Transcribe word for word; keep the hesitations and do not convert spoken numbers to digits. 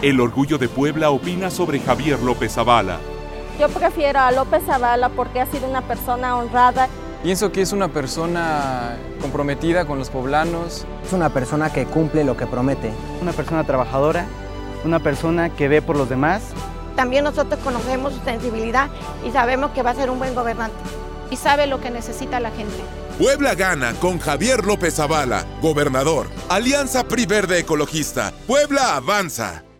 El Orgullo de Puebla opina sobre Javier López Zavala. Yo prefiero a López Zavala porque ha sido una persona honrada. Pienso que es una persona comprometida con los poblanos. Es una persona que cumple lo que promete. Una persona trabajadora, una persona que ve por los demás. También nosotros conocemos su sensibilidad y sabemos que va a ser un buen gobernante. Y sabe lo que necesita la gente. Puebla gana con Javier López Zavala, gobernador. Alianza P R I Verde Ecologista. Puebla avanza.